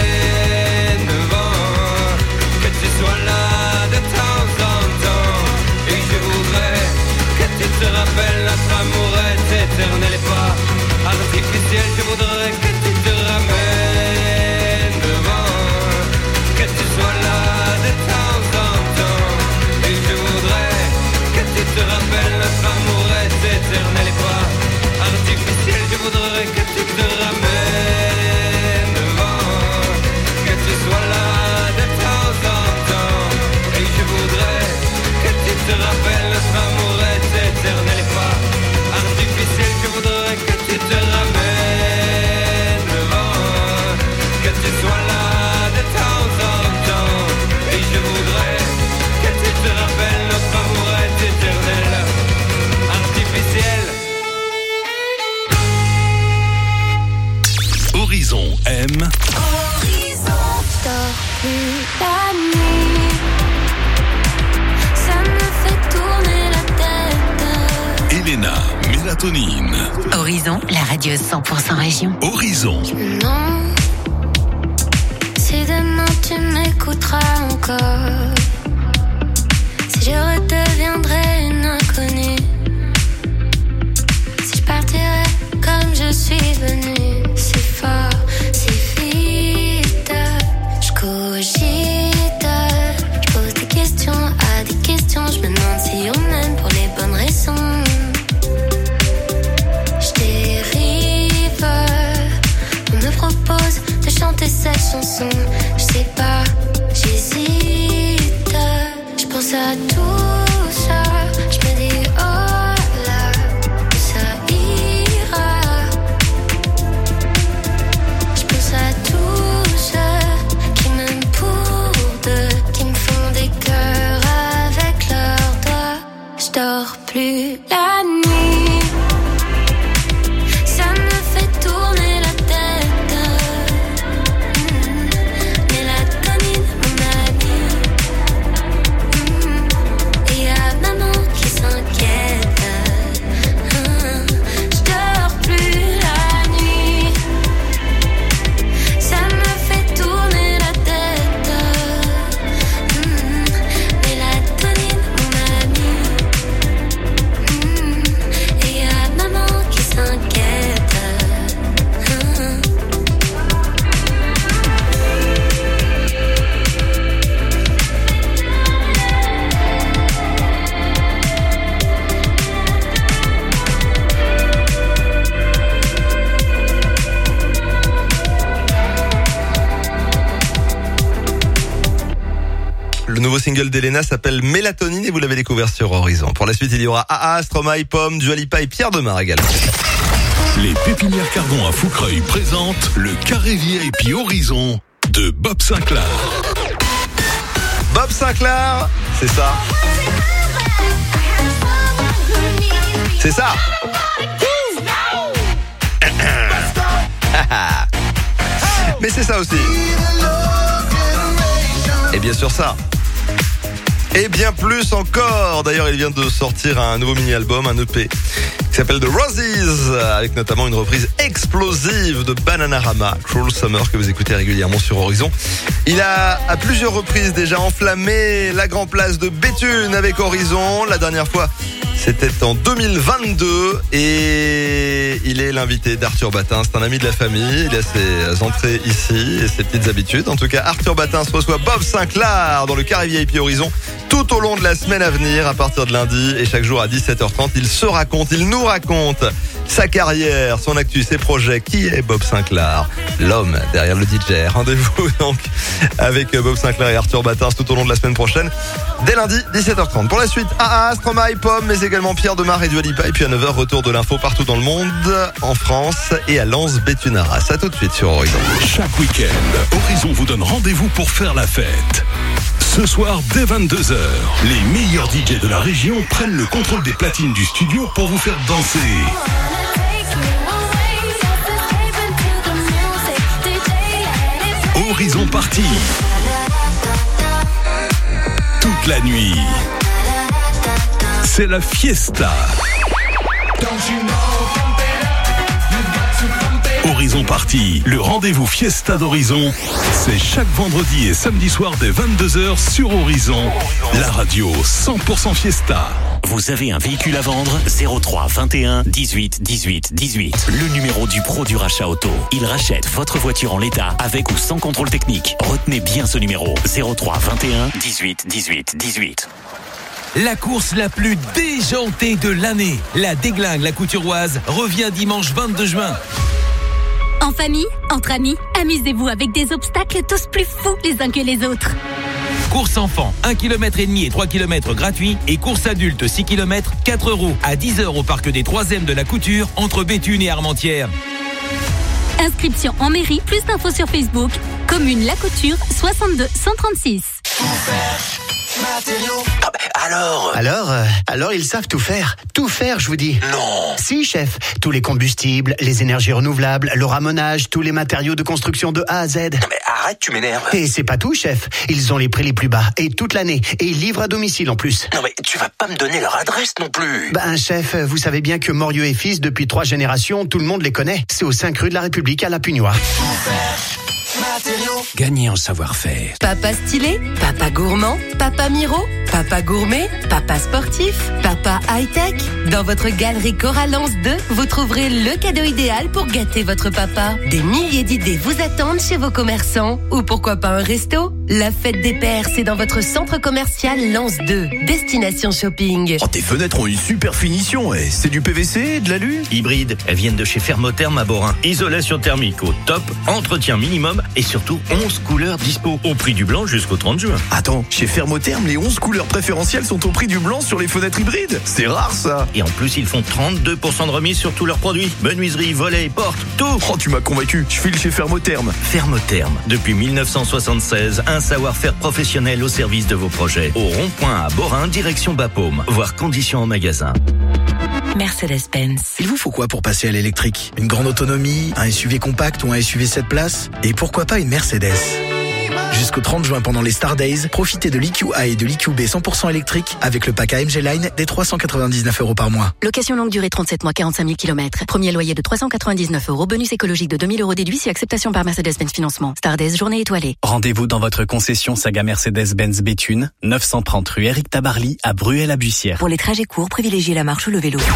devant, que tu sois là de temps en temps. Et je voudrais que tu te rappelles, notre amour est éternel et pas artificiel. Je voudrais que tu te ramènes devant, que tu sois là de temps en temps. Et je voudrais que tu te rappelles, notre amour est éternel et pas artificiel. Je voudrais que tu te ramènes devant, que tu sois là de temps en temps. Et je voudrais que tu te rappelles, notre amour est éternel et pas artificiel. Je voudrais que tu te ramènes devant, que tu sois là de temps en temps. Et je voudrais que tu te rappelles, notre amour est éternel, artificiel. Horizon M. Horizon, dors plus la nuit. Ça me fait tourner la tête. Elena, Mélatonine. Horizon, la radio 100% région. Horizon. Non, si demain tu m'écouteras encore, si je redeviendrai une inconnue, si je partirai comme je suis venue, si fort, si vite, je cogite, je pose des questions à des questions, je me demande si on m'aime pour les bonnes raisons. Je dérive, on me propose de chanter cette chanson, je sais pas, j'hésite, je pense à tout ça, je me dis oh là, ça ira. Je pense à tous ceux qui m'aiment pour deux, qui me font des cœurs avec leurs doigts. Je dors plus la nouveau single d'Elena s'appelle Mélatonine et vous l'avez découvert sur Horizon. Pour la suite, il y aura AA, Stromae, Pomme, Dua Lipa et Pierre Demar également. Les Pépinières Cardon à Foucreuil présentent le Carré VIP Horizon de Bob Sinclair. Bob Sinclair, c'est ça. C'est ça. Mais c'est ça aussi. Et bien sûr ça. Et bien plus encore. D'ailleurs, il vient de sortir un nouveau mini-album, un EP, qui s'appelle The Roses, avec notamment une reprise explosive de Bananarama, Cruel Summer, que vous écoutez régulièrement sur Horizon. Il a à plusieurs reprises déjà enflammé la Grand Place de Béthune avec Horizon. La dernière fois, c'était en 2022 et il est l'invité d'Arthur Batin. C'est un ami de la famille. Il a ses entrées ici et ses petites habitudes. En tout cas, Arthur Batin reçoit Bob Sinclair dans le Carré VIP Horizon tout au long de la semaine à venir, à partir de lundi et chaque jour à 17h30. Il nous raconte sa carrière, son actu, ses projets. Qui est Bob Sinclair, l'homme derrière le DJ? Rendez-vous donc avec Bob Sinclair et Arthur Batin tout au long de la semaine prochaine, dès lundi 17h30. Pour la suite, AA, Stromae, Pomme, mais également Pierre Demar et Dua Lipa. Et puis à 9h, retour de l'info partout dans le monde, en France et à Lens, Béthune, Arras. À tout de suite sur Horizon. Chaque week-end, Horizon vous donne rendez-vous pour faire la fête. Ce soir, dès 22h, les meilleurs DJ de la région prennent le contrôle des platines du studio pour vous faire danser. Horizon Party. Toute la nuit. C'est la fiesta. Horizon Party, le rendez-vous fiesta d'Horizon, c'est chaque vendredi et samedi soir dès 22h sur Horizon, la radio 100% fiesta. Vous avez un véhicule à vendre? 03 21 18 18 18. Le numéro du pro du rachat auto. Il rachète votre voiture en l'état, avec ou sans contrôle technique. Retenez bien ce numéro. 03 21 18 18 18. La course la plus déjantée de l'année, la Déglingue, la Couturoise, revient dimanche 22 juin. En famille, entre amis, amusez-vous avec des obstacles tous plus fous les uns que les autres. Course enfant, 1,5 km et 3 km gratuits et course adulte 6 km, 4 € à 10h au parc des 3e de la Couture entre Béthune et Armentières. Inscription en mairie, plus d'infos sur Facebook. Commune La Couture, 62 136. Alors, ils savent tout faire. Tout faire, je vous dis. Non. Si, chef. Tous les combustibles, les énergies renouvelables, le ramonage, tous les matériaux de construction de A à Z. Non mais arrête, tu m'énerves. Et c'est pas tout, chef. Ils ont les prix les plus bas et toute l'année. Et ils livrent à domicile en plus. Non mais tu vas pas me donner leur adresse non plus. Ben, chef, vous savez bien que Morieux et Fils, depuis 3 générations, tout le monde les connaît. C'est au 5 rue de la République à La Pugnoire. Gagner en savoir-faire. Papa stylé, papa gourmand, papa miro, papa gourmet, papa sportif, papa high-tech. Dans votre galerie Corallance 2, vous trouverez le cadeau idéal pour gâter votre papa. Des milliers d'idées vous attendent chez vos commerçants. Ou pourquoi pas un resto? La fête des pères, c'est dans votre centre commercial Lens 2. Destination shopping. Oh, tes fenêtres ont une super finition. Et c'est du PVC, de l'alu? Hybride, elles viennent de chez Thermotherm à Borin. Isolation thermique au top, entretien minimum et surtout 11 couleurs dispo. Au prix du blanc jusqu'au 30 juin. Attends, chez Thermotherm, les 11 couleurs préférentielles sont au prix du blanc sur les fenêtres hybrides. C'est rare ça. Et en plus, ils font 32% de remise sur tous leurs produits. Menuiserie, volets, portes, tout. Oh, tu m'as convaincu. Je file chez Thermotherm. Thermotherm, depuis 1976, un savoir-faire professionnel au service de vos projets. Au rond-point à Borin, direction Bapaume. Voir conditions en magasin. Mercedes-Benz. Il vous faut quoi pour passer à l'électrique? Une grande autonomie, un SUV compact ou un SUV 7 places? Et pourquoi pas une Mercedes? Jusqu'au 30 juin pendant les Star Days, profitez de l'EQA et de l'EQB 100% électrique avec le pack AMG Line des 399 € par mois. Location longue durée 37 mois, 45 000 km. Premier loyer de 399 €. Bonus écologique de 2 000 € déduit si acceptation par Mercedes-Benz Financement. Star Days, journée étoilée. Rendez-vous dans votre concession Saga Mercedes-Benz Béthune, 930 rue Éric Tabarly à Bruel-à-Bussière. Pour les trajets courts, privilégiez la marche ou le vélo.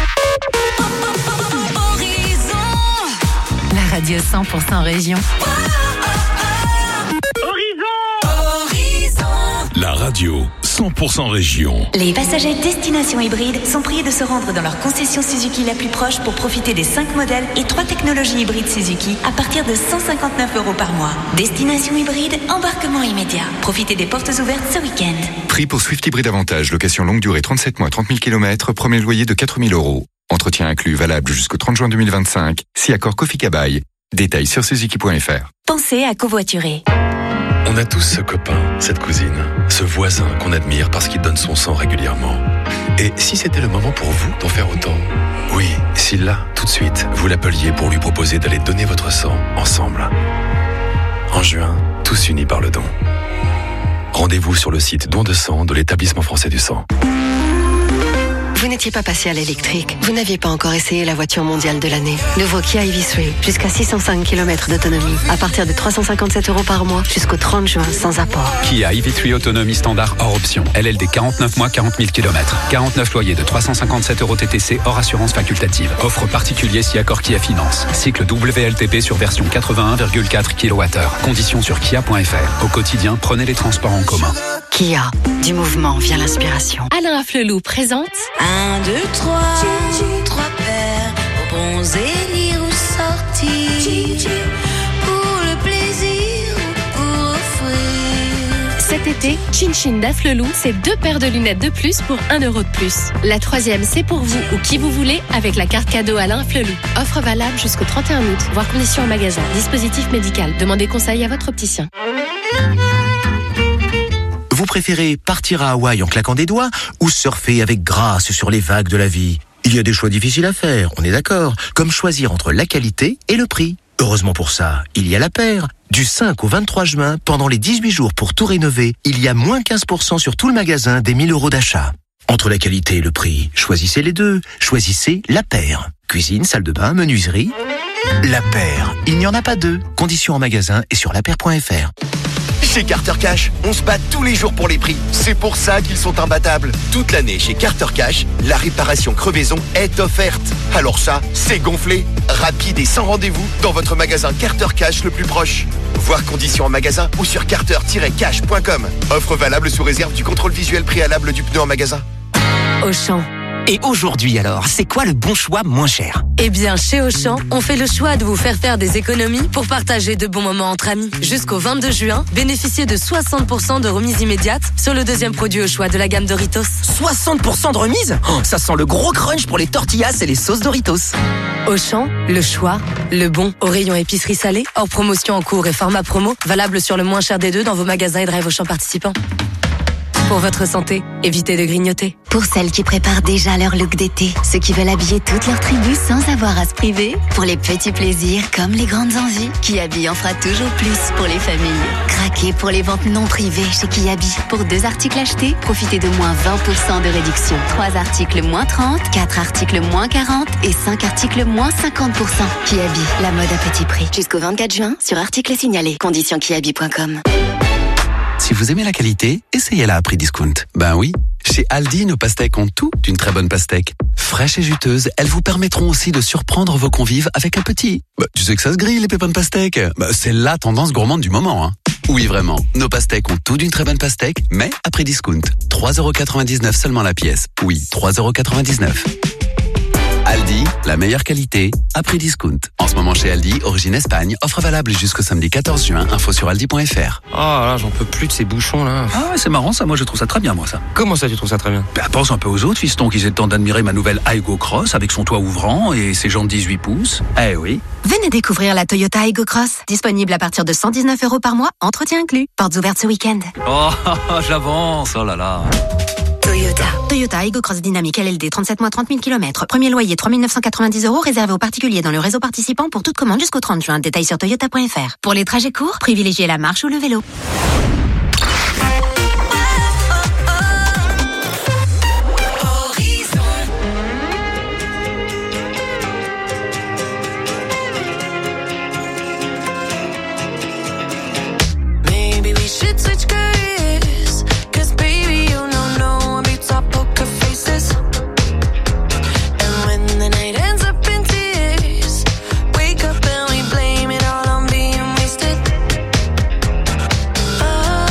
La radio 100% région. La radio 100% région. Les passagers destination hybride sont priés de se rendre dans leur concession Suzuki la plus proche pour profiter des 5 modèles et 3 technologies hybrides Suzuki à partir de 159 € par mois. Destination hybride, embarquement immédiat. Profitez des portes ouvertes ce week-end. Prix pour Swift Hybride Avantage, location longue durée 37 mois, 30 000 km, premier loyer de 4 000 €. Entretien inclus, valable jusqu'au 30 juin 2025. Si accord Kofi Kabaï. Détails sur suzuki.fr. Pensez à covoiturer. On a tous ce copain, cette cousine, ce voisin qu'on admire parce qu'il donne son sang régulièrement. Et si c'était le moment pour vous d'en faire autant ? Oui, si là, tout de suite, vous l'appeliez pour lui proposer d'aller donner votre sang ensemble. En juin, tous unis par le don. Rendez-vous sur le site Don de sang de l'Établissement français du sang. Vous n'étiez pas passé à l'électrique. Vous n'aviez pas encore essayé la voiture mondiale de l'année. Nouveau Kia EV3, jusqu'à 605 km d'autonomie. À partir de 357 € par mois, jusqu'au 30 juin, sans apport. Kia EV3 autonomie standard hors option. LLD 49 mois, 40 000 km. 49 loyers de 357 € TTC hors assurance facultative. Offre particulier si accord Kia Finance. Cycle WLTP sur version 81,4 kWh. Conditions sur kia.fr. Au quotidien, prenez les transports en commun. Kia, du mouvement vient l'inspiration. Alain Afflelou présente 1, 2, 3, 3 paires pour bronzer, lire ou sortir, pour le plaisir ou pour offrir. Cet été, Chin Chin d'Afflelou, c'est 2 paires de lunettes de plus pour 1 € de plus. La 3e, c'est pour vous ou qui vous voulez avec la carte cadeau Alain Afflelou. Offre valable jusqu'au 31 août, voire conditions en magasin. Dispositif médical. Demandez conseil à votre opticien. Vous préférez partir à Hawaï en claquant des doigts ou surfer avec grâce sur les vagues de la vie ? Il y a des choix difficiles à faire, on est d'accord, comme choisir entre la qualité et le prix. Heureusement pour ça, il y a La Paire. Du 5 au 23 juin, pendant les 18 jours pour tout rénover, il y a moins 15% sur tout le magasin des 1 000 € d'achat. Entre la qualité et le prix, choisissez les deux. Choisissez La Paire. Cuisine, salle de bain, menuiserie. La Paire, il n'y en a pas deux. Conditions en magasin et sur lapaire.fr. Chez Carter Cash, on se bat tous les jours pour les prix. C'est pour ça qu'ils sont imbattables. Toute l'année chez Carter Cash, la réparation crevaison est offerte. Alors ça, c'est gonflé. Rapide et sans rendez-vous dans votre magasin Carter Cash le plus proche. Voir conditions en magasin ou sur carter-cash.com. Offre valable sous réserve du contrôle visuel préalable du pneu en magasin. Auchan. Et aujourd'hui alors, c'est quoi le bon choix moins cher ? Eh bien, chez Auchan, on fait le choix de vous faire des économies pour partager de bons moments entre amis. Jusqu'au 22 juin, bénéficiez de 60% de remise immédiate sur le 2e produit au choix de la gamme Doritos. 60% de remise ? Ça sent le gros crunch pour les tortillas et les sauces Doritos. Auchan, le choix, le bon. Au rayon épicerie salée, hors promotion en cours et format promo, valable sur le moins cher des deux dans vos magasins et drive Auchan participants. Pour votre santé, évitez de grignoter. Pour celles qui préparent déjà leur look d'été, ceux qui veulent habiller toute leur tribu sans avoir à se priver, pour les petits plaisirs comme les grandes envies, Kiabi en fera toujours plus pour les familles. Craquez pour les ventes non privées chez Kiabi. Pour 2 articles achetés, profitez de moins 20% de réduction. 3 articles moins 30, 4 articles moins 40 et 5 articles moins 50%. Kiabi, la mode à petit prix. Jusqu'au 24 juin sur articles signalés. Conditions kiabi.com. Si vous aimez la qualité, essayez-la à prix discount. Ben oui, chez Aldi, nos pastèques ont tout d'une très bonne pastèque. Fraîches et juteuses, elles vous permettront aussi de surprendre vos convives avec un petit. Tu sais que ça se grille, les pépins de pastèque. C'est la tendance gourmande du moment, hein. Oui, vraiment, nos pastèques ont tout d'une très bonne pastèque, mais à prix discount. 3,99 € seulement la pièce. Oui, 3,99 €. Aldi, la meilleure qualité, à prix discount. En ce moment chez Aldi, origine Espagne, offre valable jusqu'au samedi 14 juin, info sur aldi.fr. Oh là, j'en peux plus de ces bouchons là. Ah ouais, c'est marrant ça, moi je trouve ça très bien moi ça. Comment ça tu trouves ça très bien ? Pense un peu aux autres fiston qu'ils aient le temps d'admirer ma nouvelle Aygo Cross avec son toit ouvrant et ses jantes 18 pouces. Eh oui. Venez découvrir la Toyota Aygo Cross, disponible à partir de 119 € par mois, entretien inclus. Portes ouvertes ce week-end. Oh, j'avance, oh là là. Toyota Aygo Cross Dynamique LLD 37 mois 30 000 km. Premier loyer 3 990 € réservé aux particuliers dans le réseau participant pour toute commande jusqu'au 30 juin. Détails sur toyota.fr. Pour les trajets courts, privilégiez la marche ou le vélo. Maybe we should switch careers, 'cause baby you know I'll be top poker faces. And when the night ends up in tears, wake up and we blame it all on being wasted. Oh,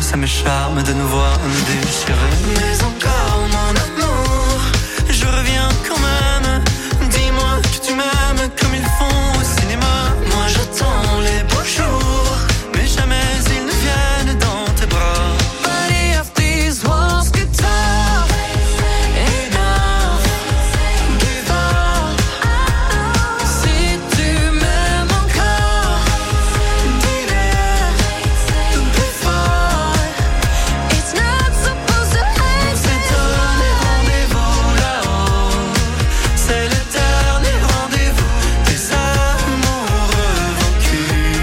ça me charme de nous voir nous déchirer. Mais encore mon amour, je reviens quand même. Dis-moi que tu m'aimes comme ils font au cinéma. Moi j'attends les beaux jours, mais jamais ils ne viennent dans tes bras. Body of these walls get tough. Enough, give up. Si tu m'aimes encore, dis-le plus fort. It's not supposed to end. C'est donné rendez-vous là-haut. C'est le dernier rendez-vous des amoureux vaincus.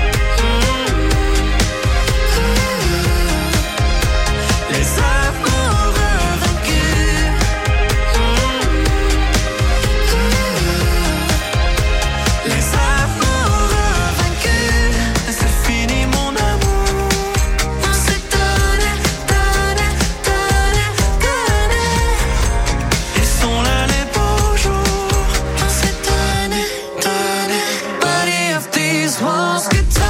Les amoureux vaincus. Les amoureux vaincus. C'est fini mon amour. On s'est donné, donné, donné, donné. Ils sont là les beaux jours. On s'est donné, donné. Body of these walls get tired.